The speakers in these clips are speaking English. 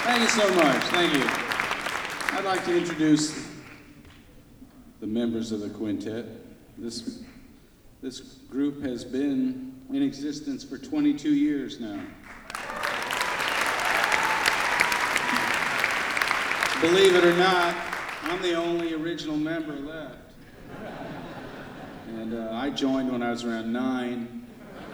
Thank you so much. Thank you. I'd like to introduce the members of the quintet. This group has been in existence for 22 years now. Believe it or not, I'm the only original member left. And I joined when I was around 9.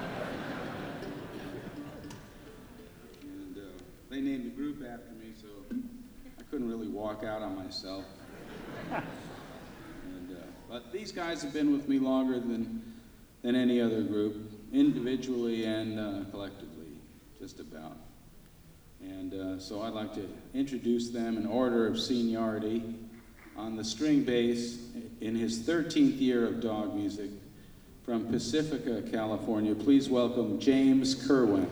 And they named the group after me, so I couldn't really walk out on myself. But these guys have been with me longer than any other group, individually and collectively, just about. And so I'd like to introduce them in order of seniority. On the string bass, in his 13th year of dog music, from Pacifica, California, please welcome James Kerwin.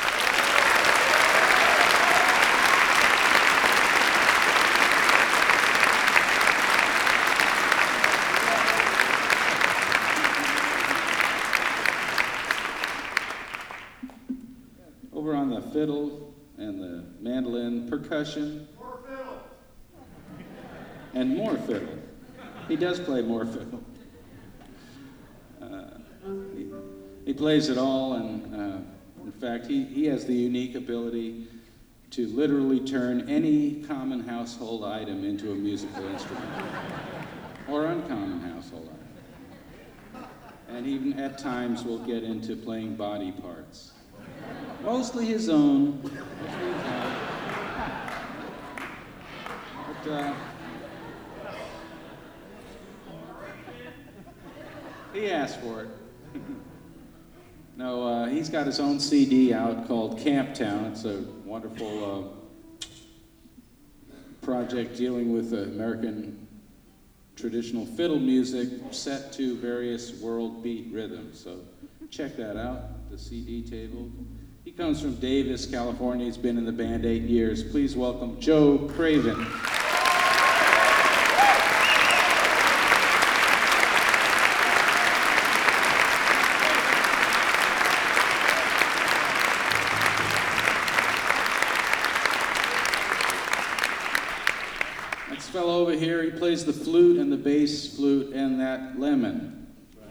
Over on the fiddle and the mandolin, percussion. More fiddle. And more fiddle. He does play more fiddle. He plays it all, and in fact, he has the unique ability to literally turn any common household item into a musical instrument, or uncommon household item. And even at times will get into playing body parts. Mostly his own. But he asked for it. No, he's got his own CD out called Camptown. It's a wonderful project dealing with American traditional fiddle music set to various world beat rhythms. So check that out, the CD table. He comes from Davis, California. He's been in the band 8 years. Please welcome Joe Craven. Next fellow over here, he plays the flute and the bass flute and that lemon.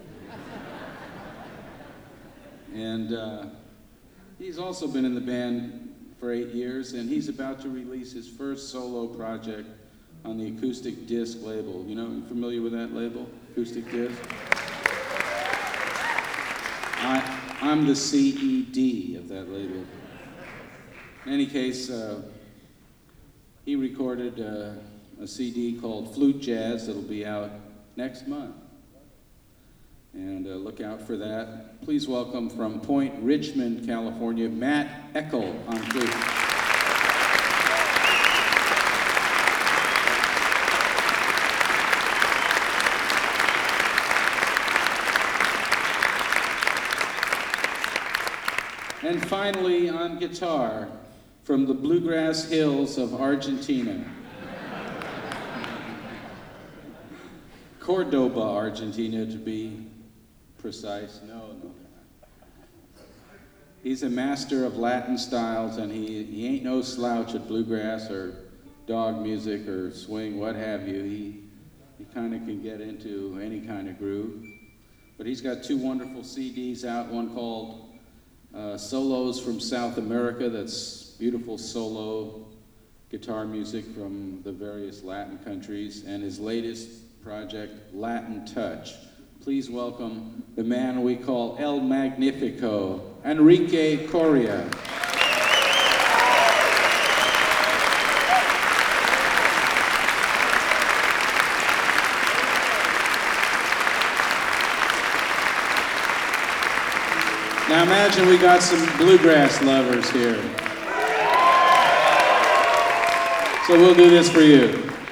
And he's also been in the band for 8 years, and he's about to release his first solo project on the Acoustic Disc label. You know, you familiar with that label, Acoustic Disc? I'm the CED of that label. In any case, he recorded a CD called Flute Jazz that'll be out next month. And look out for that. Please welcome from Point Richmond, California, Matt Eckel on flute. And finally, on guitar, from the bluegrass hills of Argentina. Cordoba, Argentina, to be precise. No. He's a master of Latin styles, and he ain't no slouch at bluegrass or dog music or swing, what have you. He kind of can get into any kind of groove. But he's got 2 wonderful CDs out, one called Solos from South America, that's beautiful solo guitar music from the various Latin countries, and his latest project, Latin Touch. Please welcome the man we call El Magnifico, Enrique Coria. Now imagine we got some bluegrass lovers here. So we'll do this for you.